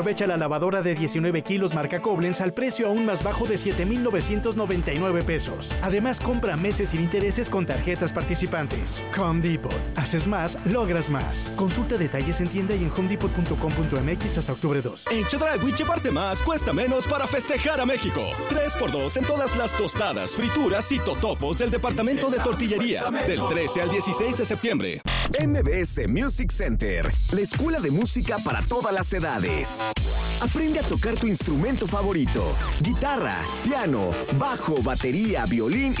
Aprovecha la lavadora de 19 kilos marca Koblenz al precio aún más bajo de 7,999 pesos. Además, compra meses sin intereses con tarjetas participantes. Home Depot. Haces más, logras más. Consulta detalles en tienda y en homedepot.com.mx hasta octubre 2. En Chedraui, llevarte más cuesta menos para festejar a México. 3x2 en todas las tostadas, frituras y totopos del departamento de tortillería. Del 13 al 16 de septiembre. MBS Music Center, la escuela de música para todas las edades. Aprende a tocar tu instrumento favorito: guitarra, piano, bajo, batería, violín